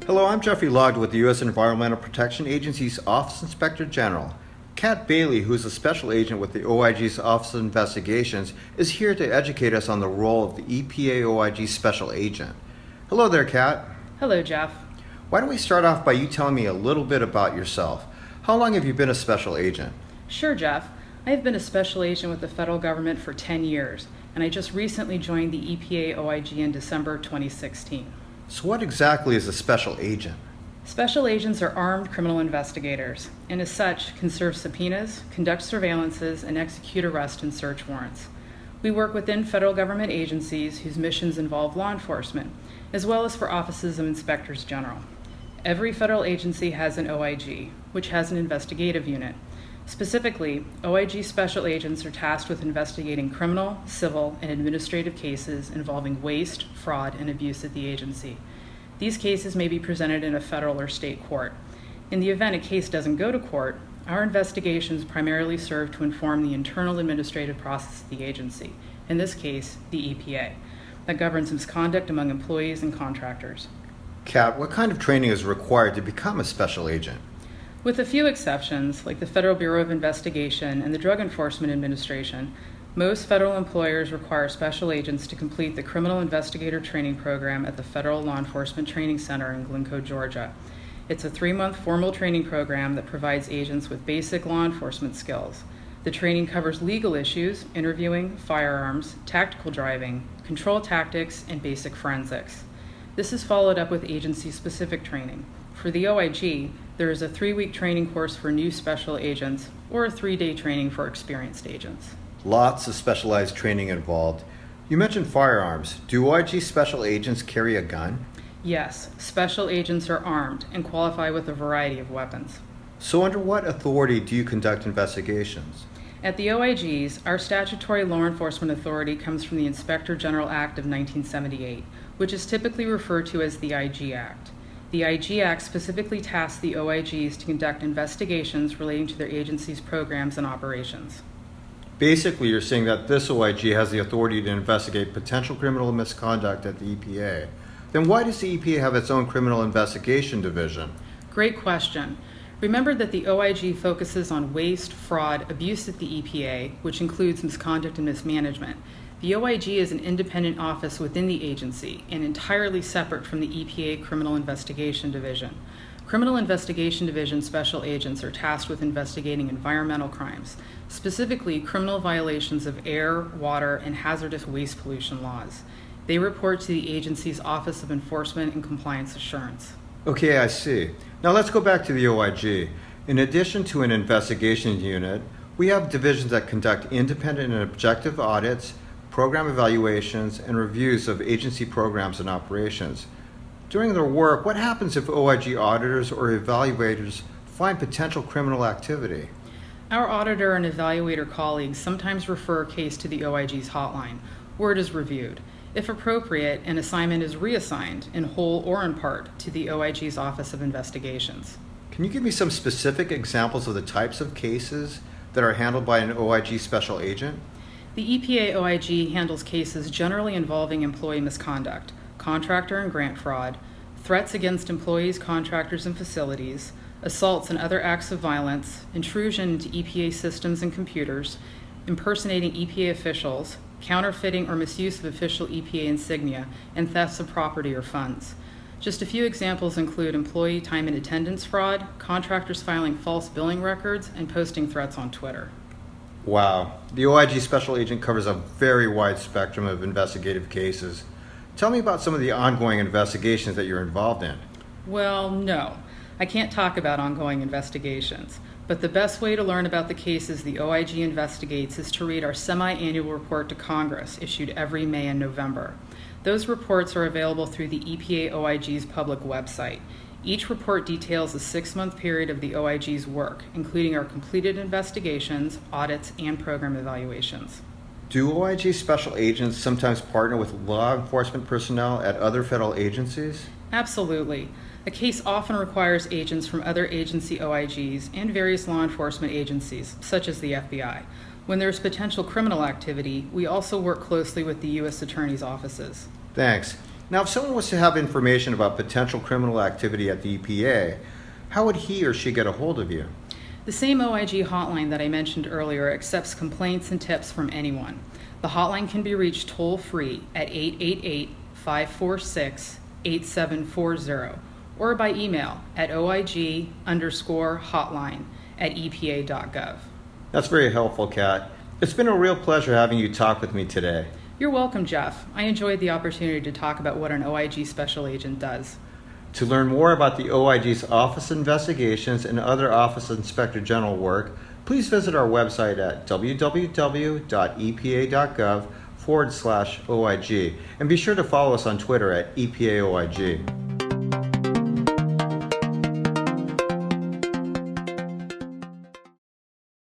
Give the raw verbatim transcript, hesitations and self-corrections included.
Hello, I'm Jeffrey Logg with the U S Environmental Protection Agency's Office Inspector General. Kat Bailey, who is a special agent with the O I G's Office of Investigations, is here to educate us on the role of the E P A O I G Special Agent. Hello there, Kat. Hello, Jeff. Why don't we start off by you telling me a little bit about yourself? How long have you been a special agent? Sure, Jeff. I have been a special agent with the federal government for ten years, and I just recently joined the E P A O I G in December twenty sixteen. So what exactly is a special agent? Special agents are armed criminal investigators, and as such, can serve subpoenas, conduct surveillances, and execute arrest and search warrants. We work within federal government agencies whose missions involve law enforcement, as well as for offices of inspectors general. Every federal agency has an O I G, which has an investigative unit. Specifically, O I G special agents are tasked with investigating criminal, civil, and administrative cases involving waste, fraud, and abuse at the agency. These cases may be presented in a federal or state court. In the event a case doesn't go to court, our investigations primarily serve to inform the internal administrative process of the agency, in this case, the E P A, that governs misconduct among employees and contractors. Kat, what kind of training is required to become a special agent? With a few exceptions, like the Federal Bureau of Investigation and the Drug Enforcement Administration, most federal employers require special agents to complete the Criminal Investigator Training Program at the Federal Law Enforcement Training Center in Glencoe, Georgia. It's a three-month formal training program that provides agents with basic law enforcement skills. The training covers legal issues, interviewing, firearms, tactical driving, control tactics, and basic forensics. This is followed up with agency-specific training. For the O I G, there is a three-week training course for new special agents or a three-day training for experienced agents. Lots of specialized training involved. You mentioned firearms. Do O I G special agents carry a gun? Yes, special agents are armed and qualify with a variety of weapons. So under what authority do you conduct investigations? At the O I Gs, our statutory law enforcement authority comes from the Inspector General Act of nineteen seventy-eight, which is typically referred to as the I G Act. The I G Act specifically tasks the O I Gs to conduct investigations relating to their agency's programs and operations. Basically, you're saying that this O I G has the authority to investigate potential criminal misconduct at the E P A. Then why does the E P A have its own criminal investigation division? Great question. Remember that the O I G focuses on waste, fraud, abuse at the E P A, which includes misconduct and mismanagement. The O I G is an independent office within the agency and entirely separate from the E P A Criminal Investigation Division. Criminal Investigation Division special agents are tasked with investigating environmental crimes, specifically criminal violations of air, water, and hazardous waste pollution laws. They report to the agency's Office of Enforcement and Compliance Assurance. Okay, I see. Now let's go back to the O I G. In addition to an investigation unit, we have divisions that conduct independent and objective audits, program evaluations, and reviews of agency programs and operations. During their work, what happens if O I G auditors or evaluators find potential criminal activity? Our auditor and evaluator colleagues sometimes refer a case to the O I G's hotline, where it is reviewed. If appropriate, an assignment is reassigned, in whole or in part, to the O I G's Office of Investigations. Can you give me some specific examples of the types of cases that are handled by an O I G special agent? The E P A O I G handles cases generally involving employee misconduct, contractor and grant fraud, threats against employees, contractors, and facilities, assaults and other acts of violence, intrusion into E P A systems and computers, impersonating E P A officials, counterfeiting or misuse of official E P A insignia, and thefts of property or funds. Just a few examples include employee time and attendance fraud, contractors filing false billing records, and posting threats on Twitter. Wow, the O I G special agent covers a very wide spectrum of investigative cases. Tell me about some of the ongoing investigations that you're involved in. Well, no, I can't talk about ongoing investigations, but the best way to learn about the cases the O I G investigates is to read our semi-annual report to Congress, issued every May and November. Those reports are available through the E P A O I G's public website. Each report details a six-month period of the O I G's work, including our completed investigations, audits, and program evaluations. Do O I G special agents sometimes partner with law enforcement personnel at other federal agencies? Absolutely. A case often requires agents from other agency O I Gs and various law enforcement agencies, such as the F B I. When there's potential criminal activity, we also work closely with the U S Attorney's offices. Thanks. Now, if someone was to have information about potential criminal activity at the E P A, how would he or she get a hold of you? The same O I G hotline that I mentioned earlier accepts complaints and tips from anyone. The hotline can be reached toll-free at eight eight eight, five four six, eight seven four zero or by email at oig underscore hotline at epa dot gov. That's very helpful, Kat. It's been a real pleasure having you talk with me today. You're welcome, Jeff. I enjoyed the opportunity to talk about what an O I G special agent does. To learn more about the O I G's Office of Investigations and other Office of Inspector General work, please visit our website at w w w dot e p a dot gov forward slash O I G and be sure to follow us on Twitter at E P A O I G.